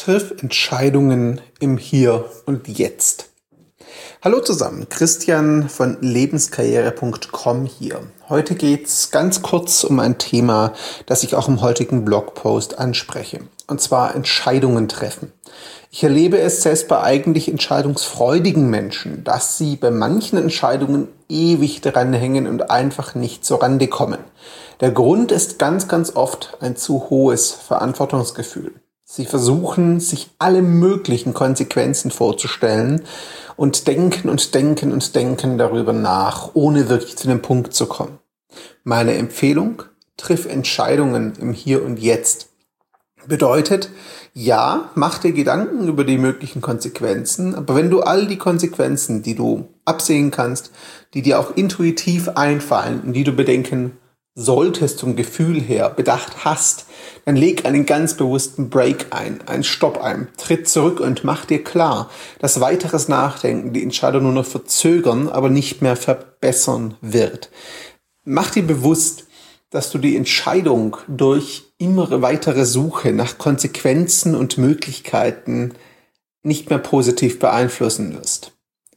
Triff Entscheidungen im Hier und Jetzt. Hallo zusammen, Christian von lebenskarriere.com hier. Heute geht's ganz kurz um ein Thema, das ich auch im heutigen Blogpost anspreche. Und zwar Entscheidungen treffen. Ich erlebe es selbst bei eigentlich entscheidungsfreudigen Menschen, dass sie bei manchen Entscheidungen ewig dranhängen und einfach nicht zur Rande kommen. Der Grund ist ganz oft ein zu hohes Verantwortungsgefühl. Sie versuchen, sich alle möglichen Konsequenzen vorzustellen und denken darüber nach, ohne wirklich zu dem Punkt zu kommen. Meine Empfehlung: triff Entscheidungen im Hier und Jetzt. Bedeutet, ja, mach dir Gedanken über die möglichen Konsequenzen, aber wenn du all die Konsequenzen, die du absehen kannst, die dir auch intuitiv einfallen und die du bedenken solltest zum Gefühl her, bedacht hast, dann leg einen ganz bewussten Break ein, einen Stopp ein, tritt zurück und mach dir klar, dass weiteres Nachdenken die Entscheidung nur noch verzögern, aber nicht mehr verbessern wird. Mach dir bewusst, dass du die Entscheidung durch immer weitere Suche nach Konsequenzen und Möglichkeiten nicht mehr positiv beeinflussen wirst.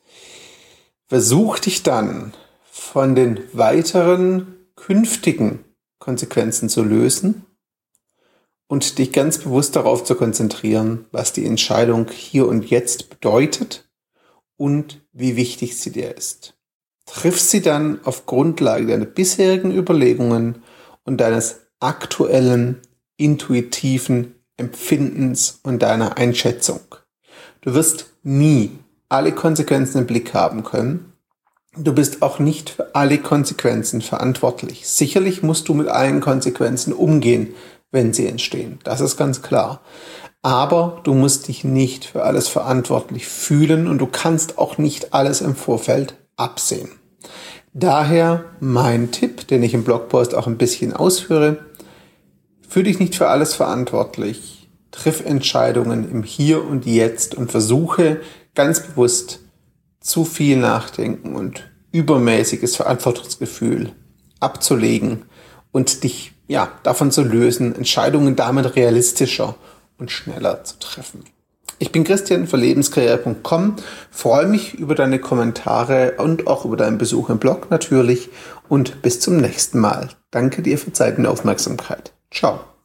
Versuch dich dann von den weiteren künftigen Konsequenzen zu lösen und dich ganz bewusst darauf zu konzentrieren, was die Entscheidung hier und jetzt bedeutet und wie wichtig sie dir ist. Triff sie dann auf Grundlage deiner bisherigen Überlegungen und deines aktuellen, intuitiven Empfindens und deiner Einschätzung. Du wirst nie alle Konsequenzen im Blick haben können. Du bist auch nicht für alle Konsequenzen verantwortlich. Sicherlich musst du mit allen Konsequenzen umgehen, wenn sie entstehen. Das ist ganz klar. Aber du musst dich nicht für alles verantwortlich fühlen und du kannst auch nicht alles im Vorfeld absehen. Daher mein Tipp, den ich im Blogpost auch ein bisschen ausführe: fühl dich nicht für alles verantwortlich, triff Entscheidungen im Hier und Jetzt und versuche ganz bewusst zu viel Nachdenken und übermäßiges Verantwortungsgefühl abzulegen und dich davon zu lösen, Entscheidungen damit realistischer und schneller zu treffen. Ich bin Christian von lebenskarriere.com, freue mich über deine Kommentare und auch über deinen Besuch im Blog natürlich und bis zum nächsten Mal. Danke dir für Zeit und Aufmerksamkeit. Ciao.